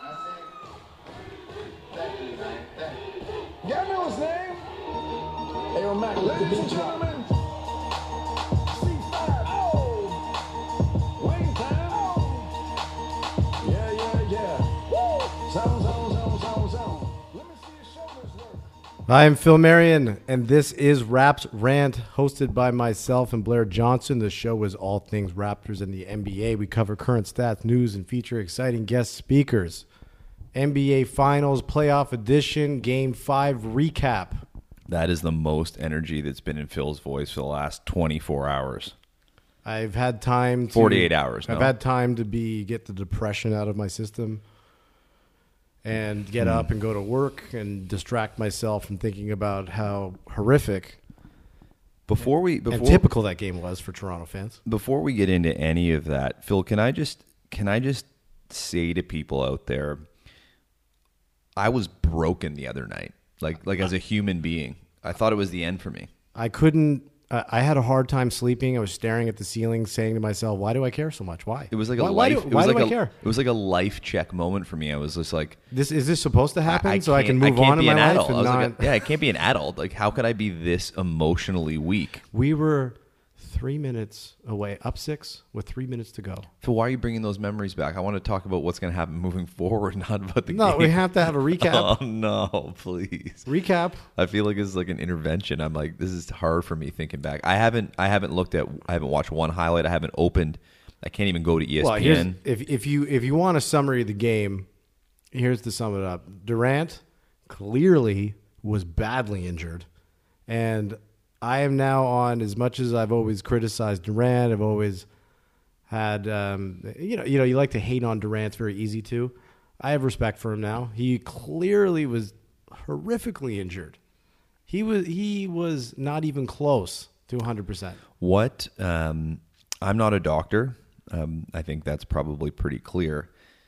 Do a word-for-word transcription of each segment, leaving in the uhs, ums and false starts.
Gabriel's name. Hey, Mac, ladies and gentlemen. C five. Oh. Wayne time. Oh. Yeah, yeah, yeah. Woo. Zone, zone, zone, zone, zone. Let me see your shoulders work. Hi, I'm Phil Marion, and this is Raps Rant, hosted by myself and Blair Johnson. The show is all things Raptors and the N B A. We cover current stats, news, and feature exciting guest speakers. N B A Finals Playoff Edition, Game five recap. That is the most energy that's been in Phil's voice for the last twenty-four hours. I've had time to... forty-eight hours, I've no? had time to be get the depression out of my system and get Hmm. up and go to work and distract myself from thinking about how horrific Before we before, and typical that game was for Toronto fans. before we get into any of that, Phil, can I just can I just say to people out there, I was broken the other night. Like like as a human being. I thought it was the end for me. I couldn't. Uh, I had a hard time sleeping. I was staring at the ceiling, saying to myself, "Why do I care so much? Why?" It was like a why, why life. do, it why was do like I a, care? It was like a life check moment for me. I was just like, This is this supposed to happen I, I so I can can't- move I can't on in be my an life adult. and I was not. like, yeah, I can't be an adult. Like, how could I be this emotionally weak? We were three minutes away, up six with three minutes to go. Phil, why are you bringing those memories back? I want to talk about what's going to happen moving forward, not about the No, game. we have to have a recap. Oh no, please. Recap. I feel like this is like an intervention. I'm like, this is hard for me thinking back. I haven't, I haven't looked at, I haven't watched one highlight. I haven't opened. I can't even go to E S P N. Well, here's, if if you if you want a summary of the game, here's to sum it up. Durant clearly was badly injured, and I am now on, as much as I've always criticized Durant, I've always had, um, you know, you know, you like to hate on Durant. It's very easy to. I have respect for him now. He clearly was horrifically injured. He was he was not even close to one hundred percent. What? Um, I'm not a doctor. Um, I think that's probably pretty clear.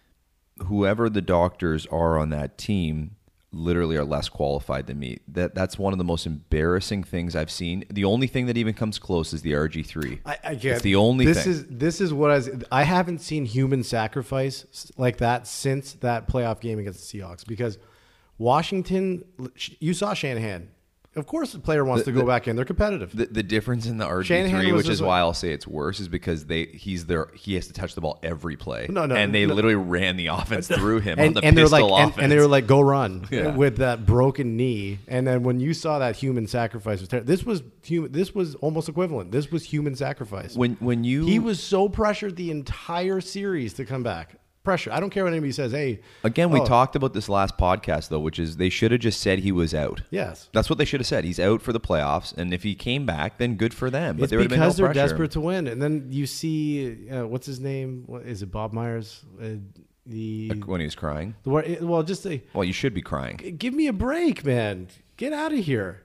Whoever the doctors are on that team literally are less qualified than me. That that's one of the most embarrassing things I've seen. The only thing that even comes close is the R G three. I, I get It's the only this thing. is this is what I was, I haven't seen human sacrifice like that since that playoff game against the Seahawks, because Washington, you saw Shanahan. Of course, the player wants The- to go the- back in. They're competitive. The, the difference in the R G Shanahan three, was which just is like- why I'll say it's worse, is because they he's there. He has to touch the ball every play. No, no, and they no. literally ran the offense through him on and, the and they're pistol like, and, offense. and they were like, "Go run" Yeah. with that broken knee. And then when you saw that human sacrifice was ter- this was human. This was almost equivalent. This was human sacrifice. when when you he was so pressured the entire series to come back. Pressure. I don't care what anybody says. Hey, Again, we oh, talked about this last podcast, though, which is they should have just said he was out. Yes. That's what they should have said. He's out for the playoffs, and if he came back, then good for them. But It's there would have been because no they're pressure. desperate to win. And then you see, uh, what's his name? What, is it Bob Myers? Uh, the, When he was crying. the what- well, just say, Well, you should be crying. give me a break, man. Get out of here.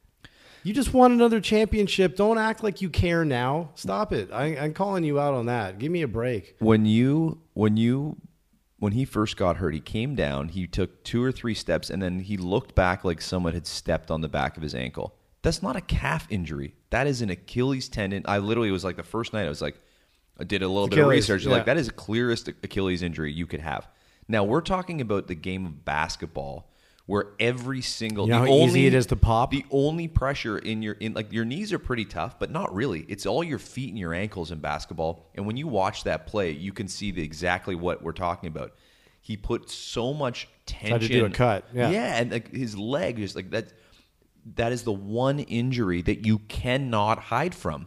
You just won another championship. Don't act like you care now. Stop it. I, I'm calling you out on that. Give me a break. When you when you when he first got hurt, he came down, he took two or three steps, and then he looked back like someone had stepped on the back of his ankle. That's not a calf injury. That is an Achilles tendon. I literally was like, the first night I was like, I did a little bit of Achilles, research. yeah. Like, that is the clearest Achilles injury you could have. Now, we're talking about the game of basketball where every single You know the how only, easy it is to pop? The only pressure in your in like your knees are pretty tough, but not really. It's all your feet and your ankles in basketball. And when you watch that play, you can see the, exactly what we're talking about. He put so much tension. Tried to do a cut, yeah. yeah, and like his leg is like that. That is the one injury that you cannot hide from.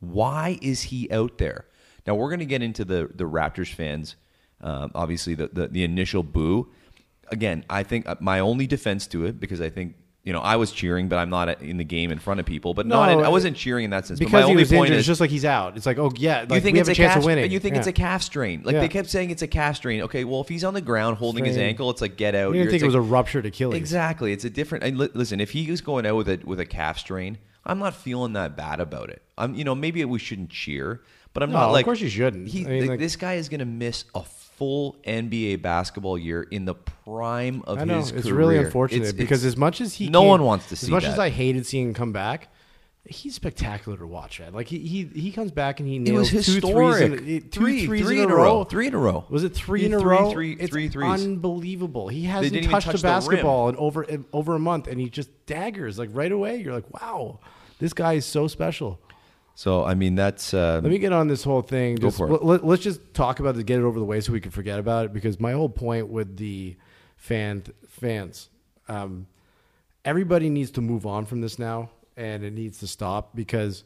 Why is he out there? Now we're going to get into the the Raptors fans. Um, obviously, the, the the initial boo. Again, I think my only defense to it, because I think, you know, I was cheering, but I'm not in the game in front of people. But No, not in, I uh, wasn't cheering in that sense. Because but my he only was point injured, is, it's just like he's out. It's like, oh, yeah, like, you think we it's have a a chance calf, of winning. You think Yeah. it's a calf strain. Like Yeah. they kept saying it's a calf strain. Okay, well, if he's on the ground holding his Strain. ankle, it's like, get out. We didn't You're- think it it's was like- a ruptured Achilles. Exactly. It's a different. And li- listen, if he was going out with a with a calf strain, I'm not feeling that bad about it. I'm, you know, maybe we shouldn't cheer, but I'm No, not of like. course you shouldn't. He, I mean, like, like- this guy is going to miss a full N B A basketball year in the prime of I know. his It's career. really unfortunate It's- because it's- as much as he no came- one wants to see As much that. as I hated seeing him come back, He's spectacular to watch, man. Like he he, he comes back and he It nails was two historic. threes in, two Three, threes three in, in a a row. row. Three in a row. Was it three He in a three, row? three- it's three threes. unbelievable. He hasn't didn't even touched touch a the rim. basketball in over in over a month, and he just daggers like right away. You're like, wow, this guy is so special. So I mean, that's uh, Let me get on this whole thing. Go Just, for it. Let, let's just talk about it, get it over the way so we can forget about it. Because my whole point with the fan fans, um, everybody needs to move on from this now, and it needs to stop because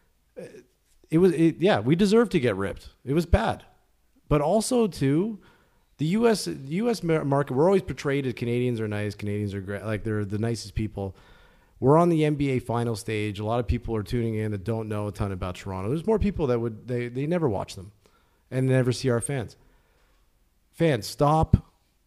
it was, it, yeah, we deserve to get ripped. It was bad, but also too, the U S U S market. We're always portrayed as Canadians are nice. Canadians are great. Like they're the nicest people. We're on the N B A final stage. A lot of people are tuning in that don't know a ton about Toronto. There's more people that would they they never watch them and never see our fans. Fans, stop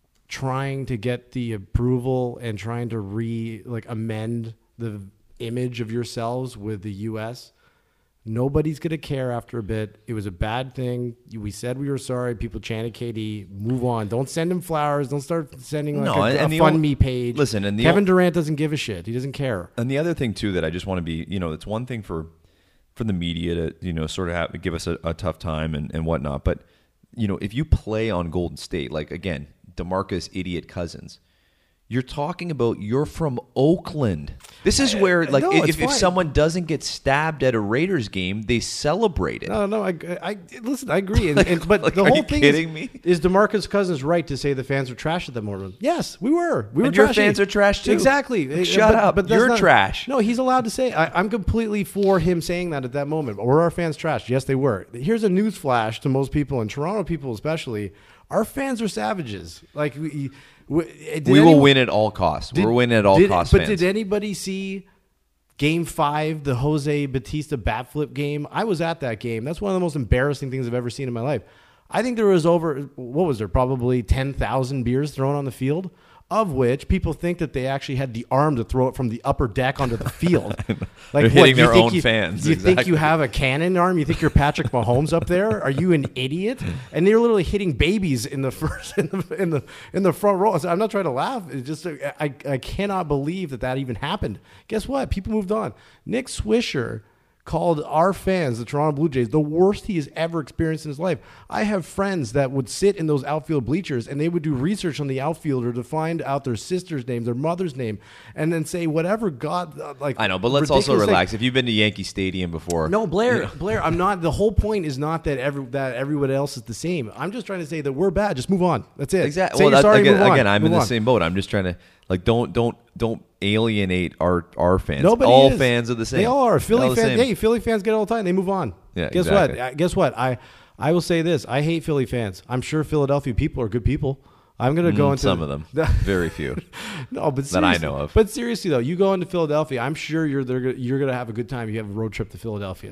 trying to get the approval and trying to re like amend the image of yourselves with the U S. Nobody's going to care after a bit. It was a bad thing. We said we were sorry. People chanted K D. Move on. Don't send him flowers. Don't start sending like No, a, and a the fund ol- me page. listen, and the Kevin ol- Durant doesn't give a shit. He doesn't care. And the other thing too that I just want to be, you know, it's one thing for for the media to, you know, sort of have, give us a, a tough time and, and whatnot, but you know, if you play on Golden State, like again, DeMarcus idiot Cousins, you're talking about you're from Oakland. This is where, like, No, it's if, if fine. someone doesn't get stabbed at a Raiders game, they celebrate it. No, no, I, I listen. I agree, and, and, but Like, the are whole you thing kidding is, me? is DeMarcus Cousins right to say the fans are trash at that moment? Yes, we were. We were. And your trashy. fans are trash, too. Exactly. Like, Uh, shut but- up. But that's You're not- trash. No, he's allowed to say. I, I'm completely for him saying that at that moment. Were our fans trash? Yes, they were. Here's a news flash to most people, and Toronto people especially. Our fans are savages. Like we, we, did We will anyone- win at all costs. did- We're winning at all did- costs, But fans. did anybody see Game Five, the Jose Batista bat flip game? I was at that game. That's one of the most embarrassing things I've ever seen in my life. I think there was over what was there? Probably ten thousand beers thrown on the field, of which people think that they actually had the arm to throw it from the upper deck onto the field. Like They're hitting you their think own you, fans, You think exactly. you have a cannon arm? You think you're Patrick Mahomes up there? Are you an idiot? And they're literally hitting babies in the first in the in the in the front row. So I'm not trying to laugh. It's just I I cannot believe that that even happened. Guess what? People moved on. Nick Swisher called our fans, the Toronto Blue Jays, the worst he has ever experienced in his life. I have friends that would sit in those outfield bleachers and they would do research on the outfielder to find out their sister's name, their mother's name, and then say whatever God uh, like. I know, but let's also ridiculous thing. relax. If you've been to Yankee Stadium before, No, Blair, Blair, I'm not. The whole point is not that every that everyone else is the same. I'm just trying to say that we're bad. Just move on. That's it. exactly. Say Well, you're that, sorry, again, move on. again, I'm in Move the on. same boat. I'm just trying to like don't don't don't alienate our our fans. Nobody all is. fans are the same. They all are. They're Philly all the fans. same. Hey, Philly fans get it all the time. They move on. Yeah, Guess exactly. what? Uh, Guess what? I I will say this. I hate Philly fans. I'm sure Philadelphia people are good people. I'm going to go Mm, into some of them, very few. No, but that I seriously- know of. But seriously though, you go into Philadelphia. I'm sure you're there. You're going to have a good time. You have a road trip to Philadelphia.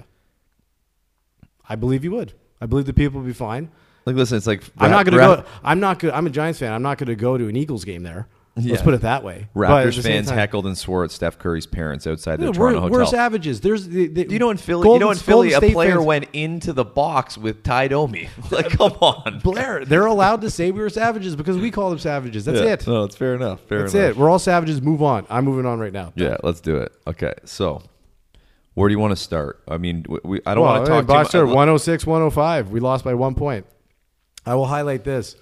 I believe you would. I believe the people would be fine. Like, listen, it's like I'm Ra- not going to Ra- go. I'm not good. I'm a Giants fan. I'm not going to go to an Eagles game there. Let's Yeah. put it that way. But at Raptors the same fans time- heckled and swore at Steph Curry's parents outside the Yeah, Toronto we're, hotel. we're savages. There's the, the, You know in Philly, Golden- you know in Philly, Golden a State player fans- went into the box with Ty Domi. Like, come on, Blair. They're allowed to say we were savages because we call them savages. That's Yeah. it. No, it's fair enough. Fair That's enough. it. We're all savages. Move on. I'm moving on right now. Yeah, let's do it. Okay, so where do you want to start? I mean, we, we, I don't Well, want to hey, talk box too score, much. one oh six, one oh five. We lost by one point. I will highlight this.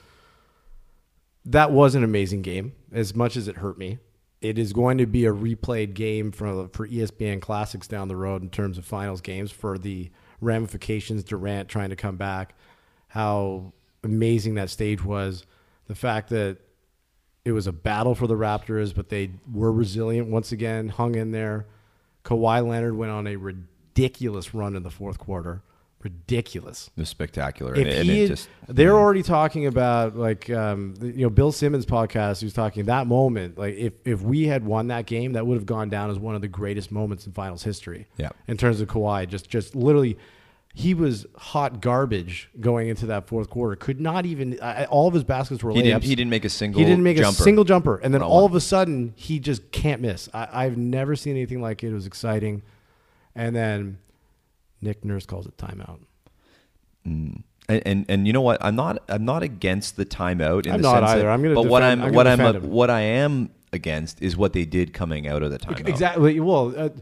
That was an amazing game, as much as it hurt me. It is going to be a replayed game for for E S P N Classics down the road in terms of finals games for the ramifications. Durant trying to come back, how amazing that stage was. The fact that it was a battle for the Raptors, but they were resilient once again, hung in there. Kawhi Leonard went on a ridiculous run in the fourth quarter. Ridiculous. It was spectacular. If and, and he it had- just they're already talking about like um, the- you know Bill Simmons podcast. He was talking that moment. Like if if we had won that game, that would have gone down as one of the greatest moments in finals history. Yeah. In terms of Kawhi, just just literally, he was hot garbage going into that fourth quarter. Could not even uh, all of his baskets were he layups. didn't he didn't make a single He didn't make jumper. a single jumper, and then Not all one. of a sudden he just can't miss. I, I've never seen anything like it. It was exciting, and then Nick Nurse calls it timeout. And, and and you know what? I'm not I'm not against the timeout. In I'm the not sense either. That, I'm gonna But what defend- I'm, I'm what gonna I'm defend a, him. what I am against is what they did coming out of the timeout. Exactly. Well, uh,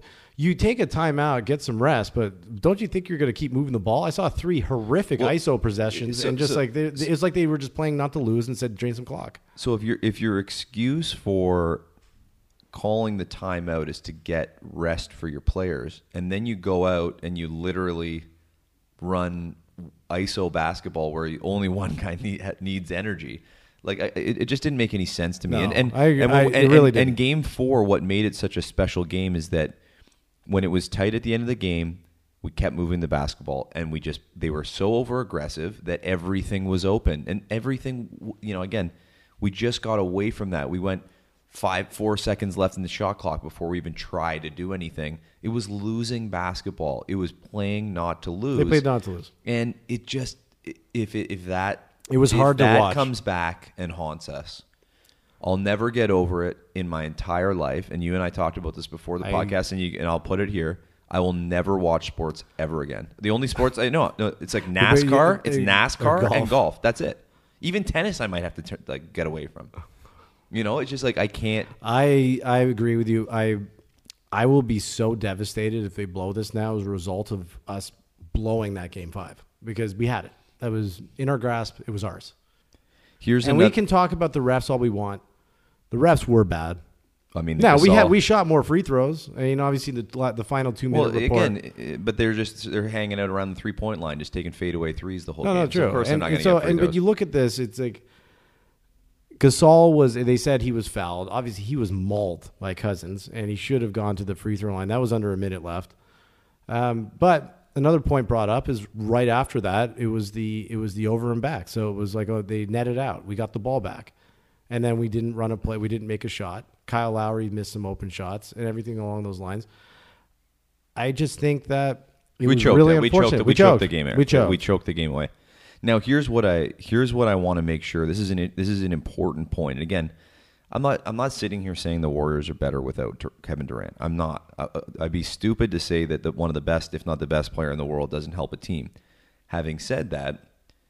You take a timeout, get some rest, but don't you think you're going to keep moving the ball? I saw three horrific Well, I S O possessions, so- and just so- like they, it's like they were just playing not to lose and said drain some clock. So if your if your excuse for calling the timeout is to get rest for your players, and then you go out and you literally run I S O basketball where you, only one guy need, needs energy. Like I, it, it just didn't make any sense to me. No, and and I- and, I- when- it and, really and, and didn't. game four, what made it such a special game is that when it was tight at the end of the game, we kept moving the basketball, and we just they were so over aggressive that everything was open, and everything. You know, again, we just got away from that. We went five, four seconds left in the shot clock before we even tried to do anything. It was losing basketball. It was playing not to lose. They played not to lose. And it just if it, if that It was if hard to that watch. comes back and haunts us, I'll never get over it in my entire life. And you and I talked about this before the I- podcast, and you and I'll put it here. I will never watch sports ever again. The only sports I know, no, it's like NASCAR. It's uh, NASCAR golf. and golf. That's it. Even tennis, I might have to turn, like get away from. You know, it's just like I can't. I I agree with you. I I will be so devastated if they blow this now as a result of us blowing that game five because we had it. That was in our grasp. It was ours. Here's And another. we can talk about the refs all we want. The refs were bad. I mean, Now we Gasol- had we shot more free throws. I mean, obviously the the final two minute Well, report. again, i- but they're just they're hanging out around the three point line, just taking fadeaway threes the whole no, game. no, So true. of course, and, I'm not and going to so, get free and but throws. you look at this, it's like Gasol was. They said he was fouled. Obviously, he was mauled by Cousins, and he should have gone to the free throw line. That was under a minute left. Um, but another point brought up is right after that, it was the it was the over and back. So it was like oh, they netted out. We got the ball back, and then we didn't run a play. We didn't make a shot. Kyle Lowry missed some open shots and everything along those lines. I just think that it we was choked really it. We unfortunate. choked it. We We choked choked the game. Eric. We choked. We choked the game away. Now here's what I here's what I want to make sure. This is an this is an important point. And again, I'm not I'm not sitting here saying the Warriors are better without Dur- Kevin Durant. I'm not. I, I'd be stupid to say that the, one of the best, if not the best player in the world, doesn't help a team. Having said that,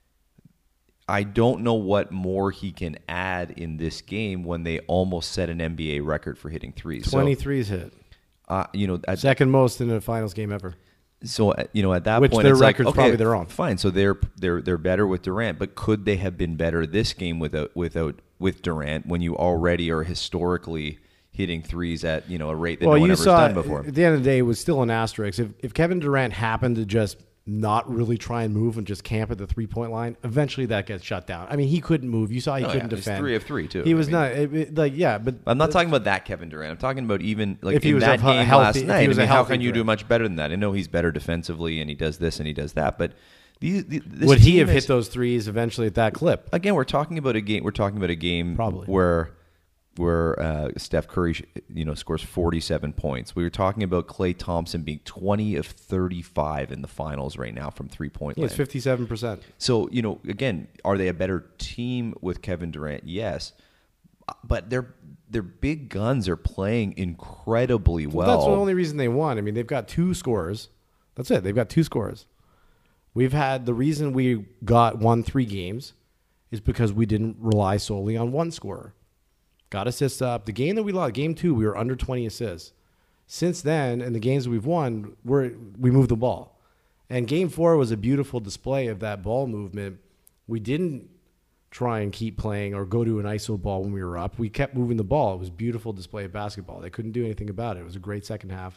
I don't know what more he can add in this game when they almost set an N B A record for hitting threes. So, twenty-threes hit. uh, you know, at, Second most in a finals game ever. So uh, you know, at that Which point, their it's like, record's okay, probably their own. Fine, so they're they're they're better with Durant, but could they have been better this game without without with Durant when you already are historically hitting threes at you know a rate that Well, no one you ever's saw done before? at the end of the day, it was still an asterisk. If if Kevin Durant happened to just not really try and move and just camp at the three point line, eventually that gets shut down. I mean, he couldn't move. You saw he Oh, yeah, couldn't he's defend. three of three, too. He I was mean- not it, it- like yeah, but I'm not talking about that Kevin Durant. I'm talking about even like If he in was that a game healthy- last if he night. was I a mean, how healthy can you do Durant. much better than that? I know he's better defensively, and he does this and he does that, but these, these this would he team have is- hit those threes eventually at that clip? Again, we're talking about a game. We're talking about a game Probably. where where uh, Steph Curry, you know, scores forty-seven points. We were talking about Klay Thompson being twenty of thirty-five in the finals right now from three point Yeah, land. it's fifty-seven percent. So you know, again, are they a better team with Kevin Durant? Yes, but their their big guns are playing incredibly well. That's the only reason they won. I mean, they've got two scorers. That's it. They've got two scorers. We've had the reason we got won three games is because we didn't rely solely on one scorer. Got assists up. The game that we lost, game two, we were under twenty assists. Since then, in the games we've won, we're, we moved the ball. And game four was a beautiful display of that ball movement. We didn't try and keep playing or go to an I S O ball when we were up. We kept moving the ball. It was a beautiful display of basketball. They couldn't do anything about it. It was a great second half.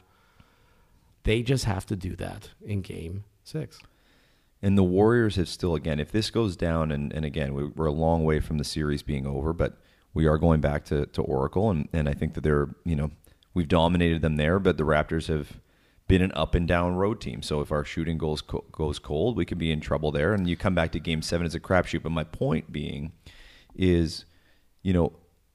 They just have to do that in game six. And the Warriors have still, again, if this goes down, and, and again, we, we're a long way from the series being over, but we are going back to, to Oracle, and, and I think that they're, you know, we've dominated them there, but the Raptors have been an up and down road team. So if our shooting goes co- goes cold, we could be in trouble there. And you come back to game seven as a crapshoot. But my point being is, you know,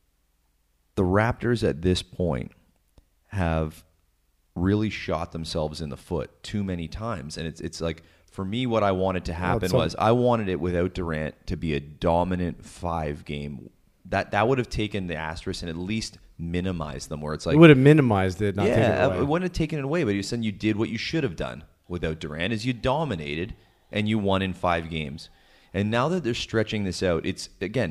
the Raptors at this point have really shot themselves in the foot too many times. And it's it's like, for me, what I wanted to happen it's some- was I wanted it without Durant to be a dominant five game. That that would have taken the asterisk and at least minimized them, where it's like, It would have minimized it, not taken yeah, it away. it wouldn't have taken it away, but you're saying you did what you should have done without Durant, is you dominated and you won in five games. And now that they're stretching this out, it's, again,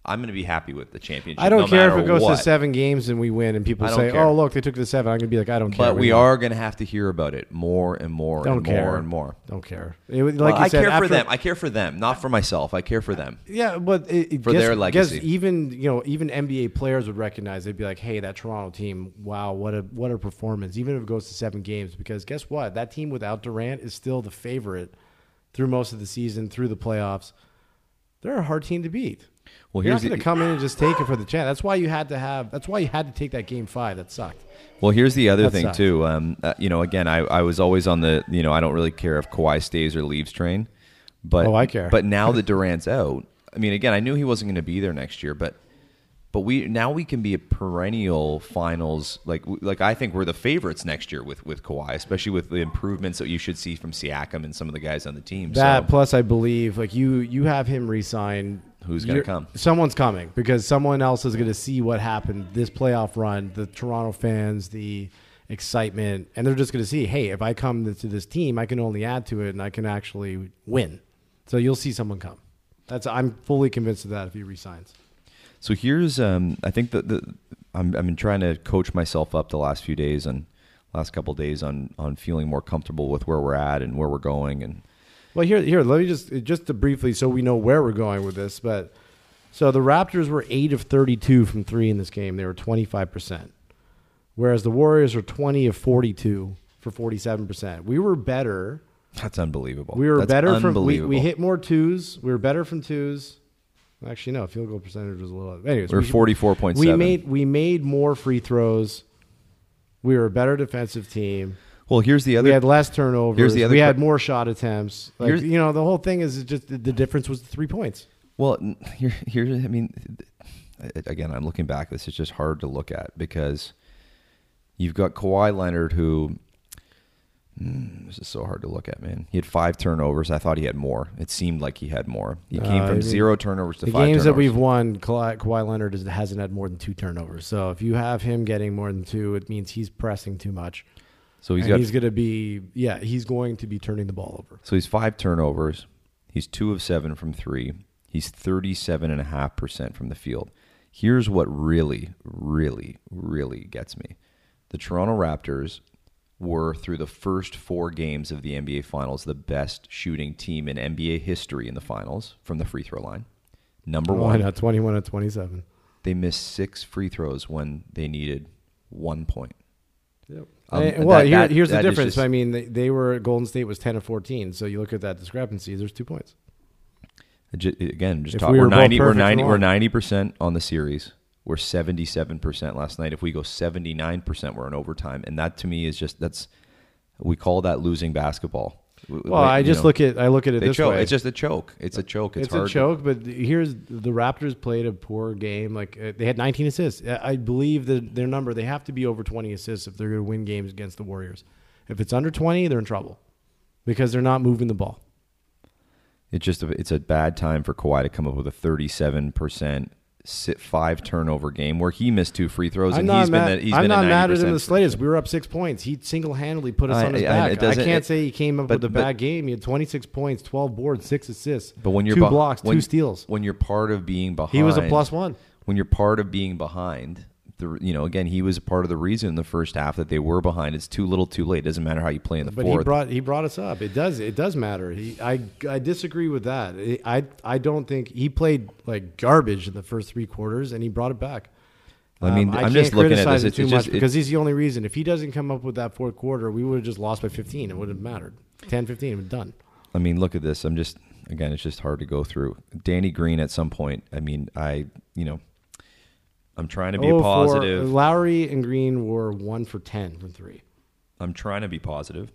I'm going to be happy with the championship. I don't no care if matter it goes what. to seven games and we win, and people I don't say, care. "Oh, look, they took it to seven." I'm gonna be like, "I don't care." But we won. are going to have to hear about it more and more Don't and care. more and more. Don't care. It was- like Well, you I said, care for after- them. I care for them, not for myself. I care for them. Yeah, but it, it- For guess, their legacy. guess even you know even N B A players would recognize. They'd be like, "Hey, that Toronto team, wow, what a what a performance!" Even if it goes to seven games, because guess what? That team without Durant is still the favorite through most of the season, through the playoffs. They're a hard team to beat. Well, You're here's not going the- to come in and just take it for the chance. That's why you had to have. That's why you had to take that game five. That sucked. Well, here's the other That thing sucks. too. Um, uh, you know, again, I, I was always on the you know I don't really care if Kawhi stays or leaves train, but Oh, I care. But now that Durant's out, I mean, again, I knew he wasn't going to be there next year, but but we now we can be a perennial finals. Like like I think we're the favorites next year with with Kawhi, especially with the improvements that you should see from Siakam and some of the guys on the team. That so, plus, I believe like you you have him resign. Who's gonna You're- come? Someone's coming because someone else is going to see what happened this playoff run. The Toronto fans, the excitement, and they're just going to see, hey, if I come to this team, I can only add to it, and I can actually win. So you'll see someone come. That's I'm fully convinced of that if he resigns. So here's, um, I think that the I'm I've been trying to coach myself up the last few days and last couple of days on on feeling more comfortable with where we're at and where we're going. And Well, here, here, let me just just to briefly, so we know where we're going with this. But so the Raptors were eight of thirty-two from three in this game. They were twenty-five percent, whereas the Warriors were twenty of forty-two for forty-seven percent. We were better. that's unbelievable. We were That's better from we, unbelievable. we hit more twos. We were better from twos. Actually, no, field goal percentage was a little. Anyways, We're we- forty-four point We seven. made we made more free throws. We were a better defensive team. Well, here's the We other. had less turnovers. Here's the other we cr- had more shot attempts. Like, Here's- you know, the whole thing is just the, the difference was the three points. Well, n- here, here. I mean, again, I'm looking back. This is just hard to look at because you've got Kawhi Leonard, who mm, this is so hard to look at. Man, he had five turnovers. I thought he had more. It seemed like he had more. He came Uh, I from mean, zero turnovers to The five games that turnovers. we've won, Kawhi, Kawhi Leonard is, hasn't had more than two turnovers. So if you have him getting more than two, it means he's pressing too much. so he's and got. he's going to be, yeah, he's going to be turning the ball over. So he's five turnovers. He's two of seven from three. He's thirty-seven and a half percent from the field. Here's what really, really, really gets me: the Toronto Raptors were, through the first four games of the N B A Finals, the best shooting team in N B A history in the finals from the free throw line. Number Why one, not twenty-one and twenty-seven? they missed six free throws when they needed one point. Yep. Um, And- well, that- here, that- here's the that is difference. just- I mean, they, they were Golden State was ten of fourteen. So you look at that discrepancy. There's two points. Ju- Again, just If talk, we we were are both ninety. We're perfect ninety. and We're won. ninety percent on the series. We're seventy-seven percent last night. If we go seventy-nine percent, we're in overtime, and that to me is just that's we call that losing basketball. Well, I just look at I look at it they this choke. way. It's just a choke. It's a choke. It's, It's, hard a to- choke, but here's the Raptors played a poor game. Like uh, they had nineteen assists. I I believe that their number they have to be over twenty assists if they're going to win games against the Warriors. If it's under twenty, they're in trouble because they're not moving the ball. It's just a, it's a bad time for Kawhi to come up with a thirty-seven percent five turnover game where he missed two free throws I'm and not he's mad, been the, he's I'm been not a mad at him the ninety percent slightest. We were up six points. He single handedly put us I- on his I- back. it I doesn't- can't it- say he came up but- with a but- bad game. He had twenty-six points, twelve boards, six assists, But when you're two beh- blocks, when- two steals. when you're part of being behind, He was a plus one. When you're part of being behind, the you know again he was a part of the reason in the first half that they were behind. It's too little, too late. It doesn't matter how you play in the But fourth. he brought he brought us up. It does it does matter. He I I disagree with that. I I don't think he played like garbage in the first three quarters, and he brought it back. I mean, Um, I I'm can't just looking at criticize this. him It's, too it's much just because it, he's the only reason. If he doesn't come up with that fourth quarter, we would have just lost by fifteen. It would have mattered. ten fifteen, it would have done. I mean, look at this. I'm just again, it's just hard to go through. Danny Green at some point. I mean, I you know, I'm trying to be Oh, a for- positive. Lowry and Green were one for ten from three. I'm trying to be positive.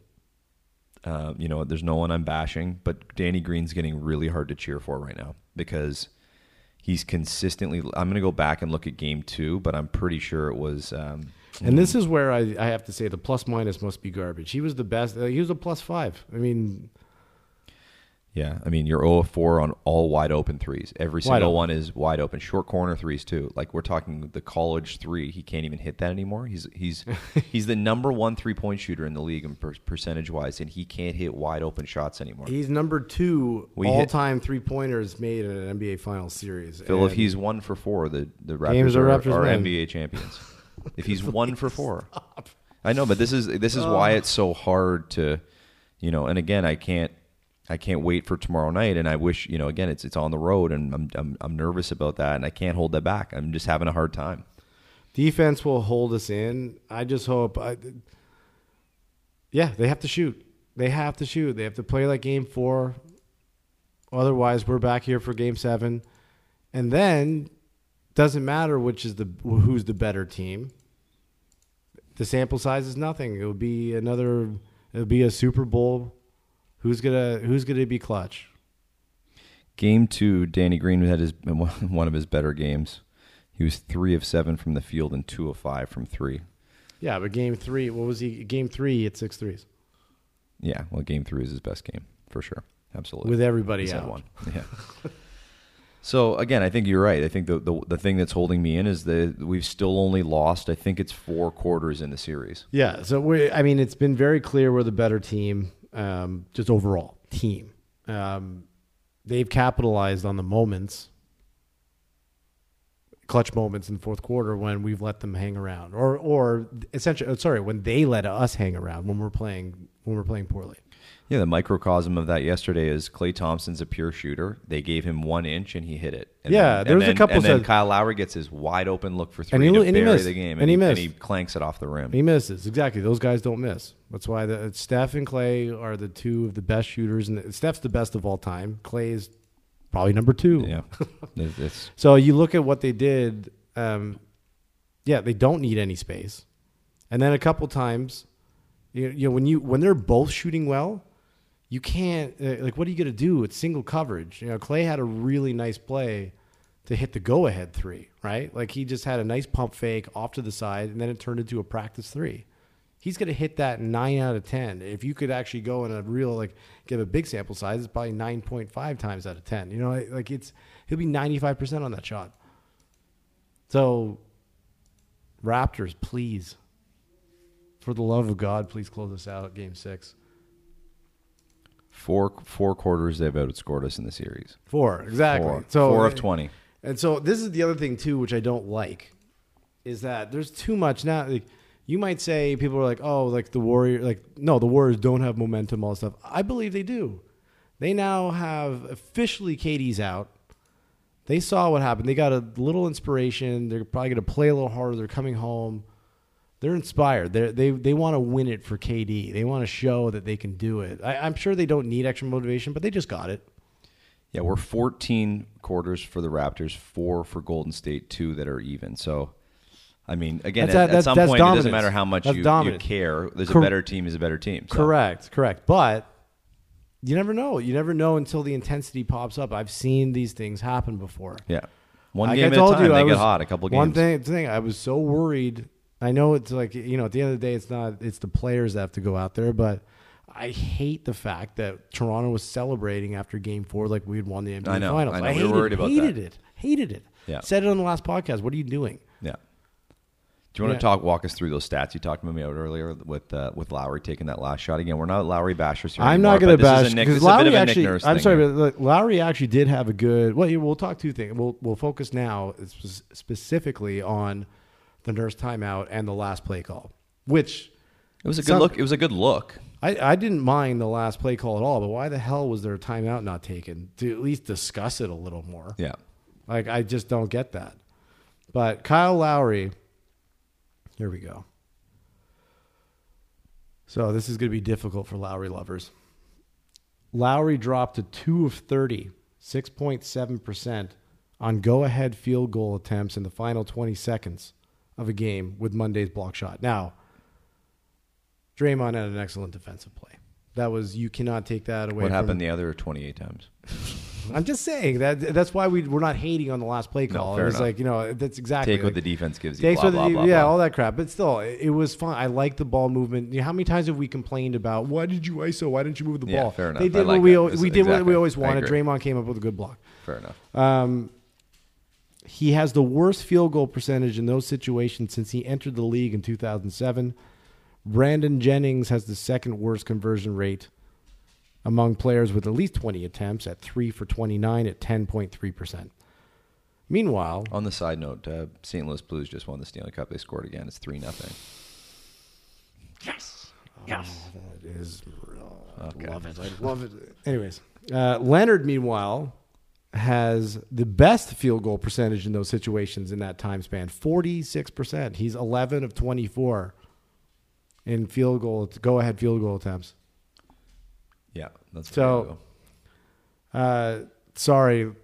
Uh, you know, there's no one I'm bashing, but Danny Green's getting really hard to cheer for right now because he's consistently. I'm going to go back and look at game two, but I'm pretty sure it was. Um, And this is where I, I have to say the plus minus must be garbage. He was the best. Uh, he was a plus five. I mean, Yeah, I mean, you're zero of four on all wide open threes. Every Wide single open. one is wide open. Short corner threes too. Like we're talking the college three, he can't even hit that anymore. He's he's he's the number one three point shooter in the league in per- percentage wise, and he can't hit wide open shots anymore. He's number two We hit- all-time three-pointers made in an N B A Finals series. Phil, if And he's one for four, the the Games Raptors the are, Raptors are win. N B A champions. If he's one for four, I know, but this is this is why it's so hard to, you know. And again, I can't. I can't wait for tomorrow night, and I wish, you know, again, it's it's on the road, and I'm I'm I'm nervous about that, and I can't hold that back. I'm just having a hard time. defense will hold us in. I just hope. I, yeah, they have to shoot. They have to shoot. They have to play like game four. Otherwise, we're back here for game seven, and then doesn't matter which is the who's the better team. The sample size is nothing. It would be another. It would be a Super Bowl. Who's gonna Who's gonna be clutch? Game two, Danny Green had his one of his better games. He was three of seven from the field and two of five from three. Yeah, but game three. What was he? Game three, he hit six threes Yeah, well, game three is his best game for sure. Absolutely, with everybody He's had out. one. Yeah. So again, I think you're right. I think the, the the thing that's holding me in is that we've still only lost. I think it's four quarters in the series. Yeah, so we. I mean, it's been very clear we're the better team. Um, just overall team. Um, they've capitalized on the moments, clutch moments in the fourth quarter when we've let them hang around, or or essentially, sorry, when they let us hang around when we're playing when we're playing poorly. Yeah, the microcosm of that yesterday is Klay Thompson's a pure shooter. They gave him one inch and he hit it. And Yeah, then, there was and a then, couple And then said- Kyle Lowry gets his wide open look for three And he- to and he bury missed. the game, And he and missed. he clanks it off the rim. He misses exactly. Those guys don't miss. That's why the Steph and Clay are the two of the best shooters, and Steph's the best of all time. Clay is probably number two. Yeah, It's- it's So you look at what they did. Um, yeah, they don't need any space. And then a couple times, you, you know, when you when they're both shooting well, you can't uh, like. What are you going to do? It's single coverage. You know, Clay had a really nice play to hit the go ahead three, right? Like he just had a nice pump fake off to the side, and then it turned into a practice three. He's going to hit that nine out of ten. If you could actually go in a real like give a big sample size, it's probably nine point five times out of ten. You know, like it's he'll be ninety five percent on that shot. So, Raptors, please, for the love of God, please close us out at Game Six. four four quarters they've outscored us in the series. Four, exactly. Four, So four of twenty. And so this is the other thing too, which I don't like, is that there's too much now. Like, you might say people are like, oh, like the Warrior, like no, the Warriors don't have momentum, all this stuff. I believe they do. They now have officially K D's out. They saw what happened. They got a little inspiration. They're probably going to play a little harder. They're coming home. They're inspired. They're, they they want to win it for K D. They want to show that they can do it. I, I'm sure they don't need extra motivation, but they just got it. Yeah, we're fourteen quarters for the Raptors, four for Golden State, two that are even. So, I mean, again, That's- at, at that's- some that's point, it doesn't dominance. matter how much That's you, you dominance. care. There's Cor- a better team is a better team. So. Correct, correct. But you never know. You never know until the intensity pops up. I've seen these things happen before. Yeah. One Like game I at a told time, you, they I get was- hot a couple games. One thing, thing, I was so worried. I know it's like, you know, at the end of the day, it's not, it's the players that have to go out there, but I hate the fact that Toronto was celebrating after game four like we had won the N B A I know, Finals. I know. I We were hated, worried about hated that. it. Hated it. Yeah. Said it on the last podcast. What are you doing? Yeah. Do you want Yeah. to talk? Walk us through those stats you talked about me out earlier with uh, with Lowry taking that last shot again. We're not Lowry bashers here. I'm anymore, not going to but this is bash a Nick- because this is a bit Lowry of a Nick actually. Nurse I'm thing sorry, here. but look, Lowry actually did have a good. Well, we'll talk two things. We'll we'll focus now spe- specifically on the Nurse timeout and the last play call, which It was a good Some- look. It was a good look. I, I didn't mind the last play call at all. But why the hell was there a timeout not taken to at least discuss it a little more? Yeah. Like I just don't get that. But Kyle Lowry, here we go. So this is going to be difficult for Lowry lovers. Lowry dropped to two of thirty, six point seven percent on go-ahead field goal attempts in the final twenty seconds of a game with Monday's block shot. Now, Draymond had an excellent defensive play. That was, you cannot take that away What from happened the other twenty-eight times? I'm just saying that that's why we we're not hating on the last play No, call. fair it was enough. like you know that's exactly Take what like, the defense gives you. takes Blah, what the blah, de- blah, yeah, blah. all that crap. But still, it, it was fun. I like the ball movement. You know, how many times have we complained about why did you I S O? Why didn't you move the Yeah, ball? fair enough. They I did like what we that. al- This- we did what exactly. we always I wanted. agree. Draymond came up with a good block. Fair enough. Um, he has the worst field goal percentage in those situations since he entered the league in two thousand seven. Brandon Jennings has the second worst conversion rate among players with at least twenty attempts at three for twenty-nine at ten point three percent. Meanwhile, On the side note, uh, Saint Louis Blues just won the Stanley Cup. They scored again. It's three nothing. Yes. Yes. that is, oh, Okay. I love it. I love it. Anyways, uh, Leonard, meanwhile, has the best field goal percentage in those situations in that time span, forty-six percent. He's eleven of twenty-four in field goal, go-ahead field goal attempts. Yeah, that's So, uh, sorry,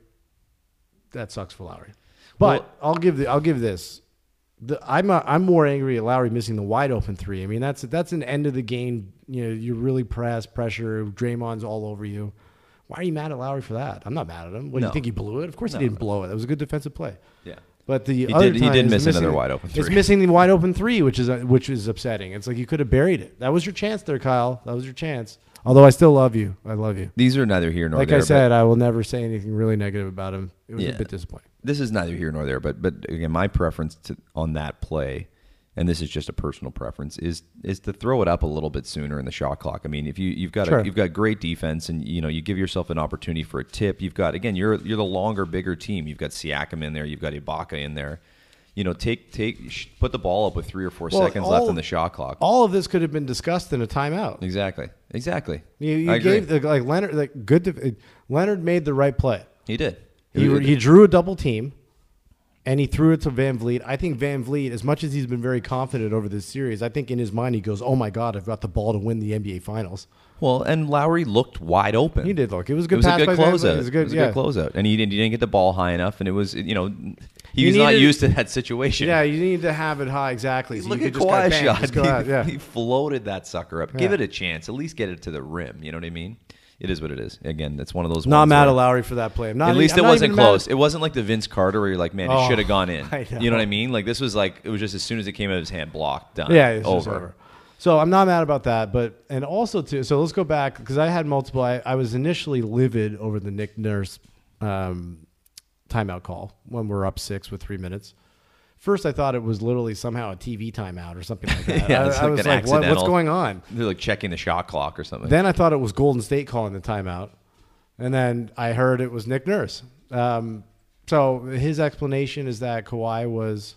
that sucks for Lowry. But Well- I'll give the I'll give this. The, I'm a, I'm more angry at Lowry missing the wide open three. I mean that's that's an end of the game. You know you're really pressed, pressure. Draymond's all over you. Why are you mad at Lowry for that? I'm not mad at him. What do No. you think he blew it? Of course No, he didn't no. blow it. That was a good defensive play. yeah. But the He other did- he time did is miss missing- another wide open It's three. missing the wide open three, which is uh, which is upsetting. It's like you could have buried it. That was your chance there, Kyle. That was your chance. Although I still love you. I love you. These are neither here nor Like there. I but- said, I will never say anything really negative about him. It was Yeah. a bit disappointing. This is neither here nor there, but but again, my preference to, on that play, and this is just a personal preference, is is to throw it up a little bit sooner in the shot clock. I mean, if you you've got Sure. a, you've got great defense, and you know you give yourself an opportunity for a tip. You've got again, you're you're the longer, bigger team. You've got Siakam in there. You've got Ibaka in there. You know, take take sh- put the ball up with three or four Well, seconds all- left in the shot clock. All of this could have been discussed in a timeout. Exactly, exactly. You, you I agree. gave the, like Leonard like good. def- Leonard made the right play. He did. He he drew a double team, and he threw it to Van Vliet. I think Van Vliet, as much as he's been very confident over this series, I think in his mind he goes, "Oh my God, I've got the ball to win the N B A Finals." Well, and Lowry looked wide open. He did look. It was a It good was a pass good by Van Vliet. closeout. It was a good, yeah. closeout, and he didn't, he didn't get the ball high enough, and it was you know he You was not needed- used to that situation. Yeah, you need to have it high exactly. So Look you at could just go, Kawhi's bang, shot. just go he, out, yeah. he floated that sucker up. Give Yeah. it a chance. At least get it to the rim. You know what I mean? It is what it is. Again, that's one of those. Not ones mad where- at Lowry for that play. I'm not, At least I'm it not wasn't even mad- close. It wasn't like the Vince Carter where you're like, man, Oh, it should have gone in. I know. You know what I mean? Like this was like it was just as soon as it came out of his hand, blocked, done. Yeah, it's just over. over. So I'm not mad about that, but and also too. So let's go back because I had multiple. I, I was initially livid over the Nick Nurse um, timeout call when we're up six with three minutes. First, I thought it was literally somehow a T V timeout or something like that. Yeah, I, it's I like was an like, what, what's accidental- going on? They're like checking the shot clock or something. Then I thought it was Golden State calling the timeout, and then I heard it was Nick Nurse. Um, so his explanation is that Kawhi was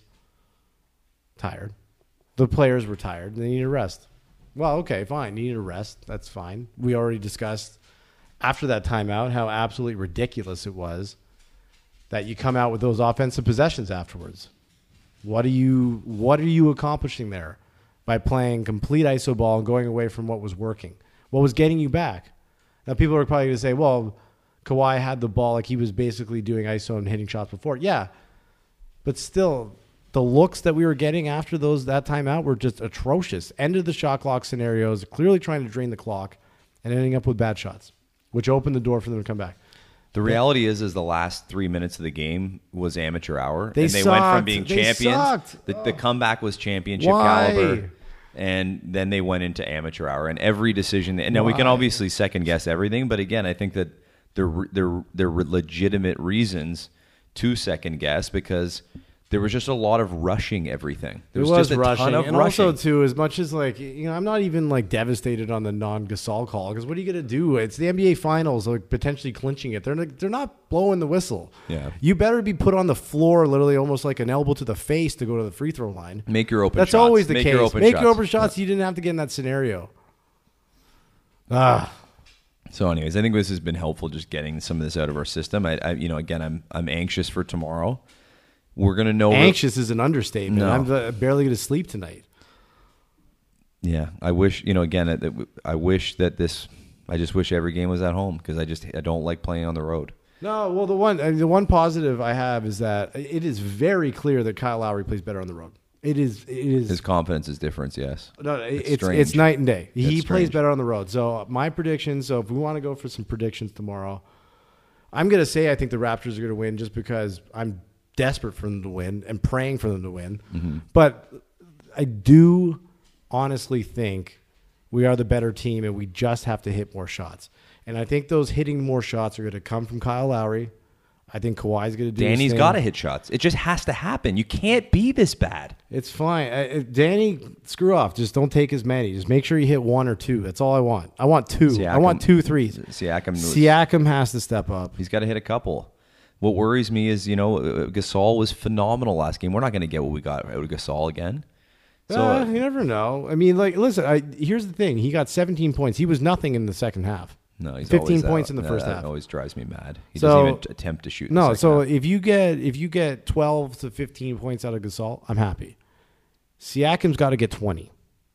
tired. The players were tired. They needed a rest. Well, okay, fine. You need a rest. That's fine. We already discussed after that timeout how absolutely ridiculous it was that you come out with those offensive possessions afterwards. What are you What are you accomplishing there by playing complete I S O ball and going away from what was working? What was getting you back? Now, people are probably going to say, well, Kawhi had the ball like he was basically doing I S O and hitting shots before. Yeah, but still, the looks that we were getting after those that timeout were just atrocious. End of the shot clock scenarios, clearly trying to drain the clock and ending up with bad shots, which opened the door for them to come back. The reality is, is the last three minutes of the game was amateur hour, They and they went from sucked. being They champions. sucked. The, the comeback was championship Why? caliber, and then they went into amateur hour. And every decision, and now we can Why? obviously second guess everything, but again, I think that there there there were legitimate reasons to second guess because there was just a lot of rushing everything. There It was, was just a rushing, ton of and rushing. also too, as much as like you know, I'm not even like devastated on the non-Gasol call because what are you gonna do? It's the N B A Finals, like potentially clinching it. They're not, they're not blowing the whistle. Yeah. you better be put on the floor, literally almost like an elbow to the face to go to the free throw line. Make your open That's shots. always the Make case. Your open Make shots. your open shots. You didn't have to get in that scenario. Ah, So, anyways, I think this has been helpful just getting some of this out of our system. I, I you know, again, I'm I'm anxious for tomorrow. We're gonna know. anxious is an understatement. No. I'm uh, barely gonna sleep tonight. Yeah, I wish you know. Again, I, I wish that this. I just wish every game was at home because I just I don't like playing on the road. No, well, the one uh, the one positive I have is that it is very clear that Kyle Lowry plays better on the road. It is. It is. His confidence is different. Yes. No, It's it's it's, strange. night and day. He It's plays strange. better on the road. So my prediction. So if we want to go for some predictions tomorrow, I'm going to say I think the Raptors are going to win just because I'm desperate for them to win and praying for them to win. Mm-hmm. But I do honestly think we are the better team and we just have to hit more shots. And I think those hitting more shots are going to come from Kyle Lowry. I think Kawhi's going to do Danny's his thing. got to hit shots. It just has to happen. You can't be this bad. It's fine. Uh, Danny, screw off. Just don't take as many. Just make sure you hit one or two. That's all I want. I want two. Siakam, I want two threes. Siakam, Siakam has to step up. He's got to hit a couple. What worries me is, you know, Gasol was phenomenal last game. We're not going to get what we got out of Gasol again. So uh, you never know. I mean, like, listen, I, here's the thing. He got seventeen points. He was nothing in the second half. No, he's fifteen always points out. in the first that half. Always drives me mad. He So- doesn't even attempt to shoot. in the No, second so half. if you get if you get twelve to fifteen points out of Gasol, I'm happy. Siakam's got to get twenty.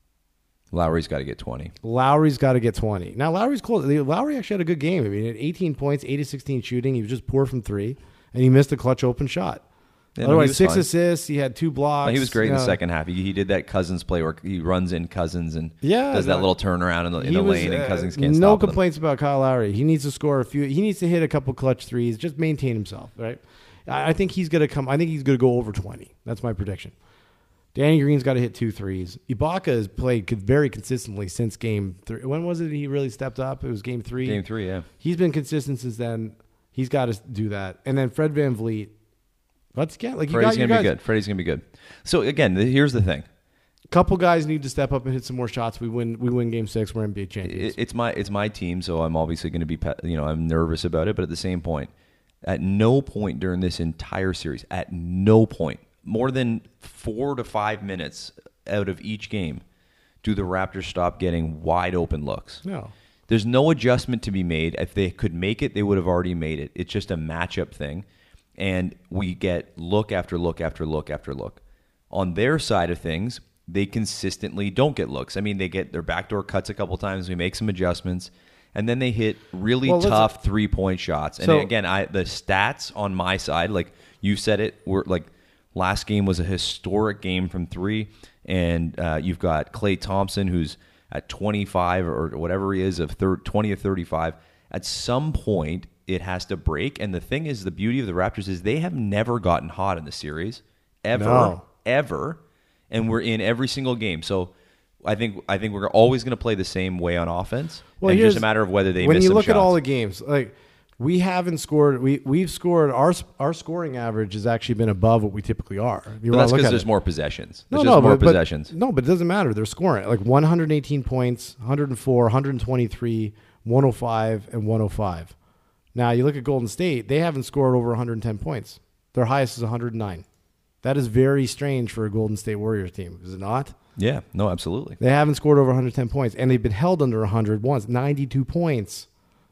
Lowry's got to get twenty. Lowry's got to get twenty. Now Lowry's close. Lowry actually had a good game. I mean, he had eighteen points, eight of sixteen shooting. He was just poor from three, and he missed a clutch open shot. Yeah, no, he Otherwise, was six fine. assists. He had two blocks. No, he was great you in the know. second half. He, he did that Cousins play where he runs in Cousins and Yeah, does that no, little turnaround in the, in He the was, lane, and uh, Cousins can't no stop him. complaints about Kyle Lowry. He needs to score a few. He needs to hit a couple clutch threes. Just maintain himself, right? I I think he's gonna come. I think he's gonna go over twenty. That's my prediction. Danny Green's got to hit two threes. Ibaka has played co- very consistently since game three. When was it he really stepped up? It was game three. Game three, yeah. He's been consistent since then. He's got to do that. And then Fred VanVleet. Let's get like you Freddie's got you gonna guys. be good. Freddie's gonna be good. So again, th- here's the thing. Couple guys need to step up and hit some more shots. We win. We win game six. We're N B A champions. It- It's my it's my team, so I'm obviously going to be pe- you know I'm nervous about it. But at the same point, at no point during this entire series, at no point, more than four to five minutes out of each game, do the Raptors stop getting wide open looks. no. There's no adjustment to be made. If they could make it, they would have already made it. It's just a matchup thing. And we get look after look after look after look. On their side of things, they consistently don't get looks. I mean, they get their backdoor cuts a couple times. We make some adjustments. And then they hit really Well, let's- tough three-point shots. And So- again, I the stats on my side, like you said it, were like last game was a historic game from three. And uh, you've got Klay Thompson, who's at twenty-five or whatever he is, of thir- twenty or thirty-five. At some point, it has to break. And the thing is, the beauty of the Raptors is they have never gotten hot in the series, ever, No. ever. And we're in every single game. So I think I think we're always going to play the same way on offense. Well, and here's- just a matter of whether they when miss you some look at all the shots. games, like we haven't scored. We we've scored our our scoring average has actually been above what we typically are. If you But wanna that's look because at there's it. more possessions. No, There's no, just more but, but- possessions. no, but it doesn't matter. They're scoring like one hundred eighteen points, one hundred four, one hundred twenty-three, one oh five, and one oh five. Now you look at Golden State; they haven't scored over one hundred ten points. Their highest is one hundred nine. That is very strange for a Golden State Warriors team, is it not? Yeah, no, absolutely. They haven't scored over one hundred ten points, and they've been held under one hundred once, ninety-two points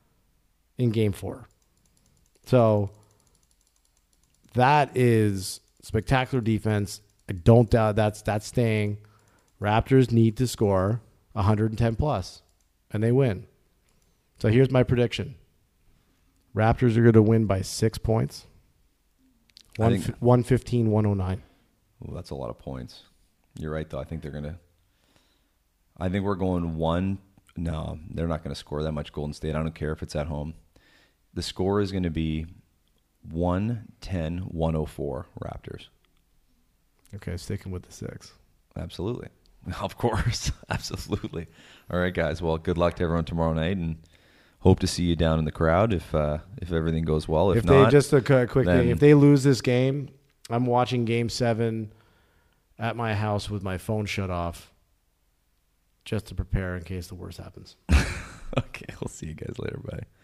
in Game Four. So that is spectacular defense. I don't doubt that's that's staying. Raptors need to score one hundred ten plus, and they win. So here's my prediction: Raptors are going to win by six points. I One, think- one fifteen, one oh nine. Well, that's a lot of points. You're right, though. I think they're going to. I think we're going one. No, they're not going to score that much. Golden State. I don't care if it's at home. The score is going to be one ten, one oh four Raptors. Okay, sticking with the six. Absolutely. Of course. Absolutely. All right, guys. Well, good luck to everyone tomorrow night, and hope to see you down in the crowd if uh, if everything goes well. If, If not, they just a cu- quick then- thing, if they lose this game, I'm watching Game Seven at my house with my phone shut off, just to prepare in case the worst happens. okay, we'll see you guys later. Bye.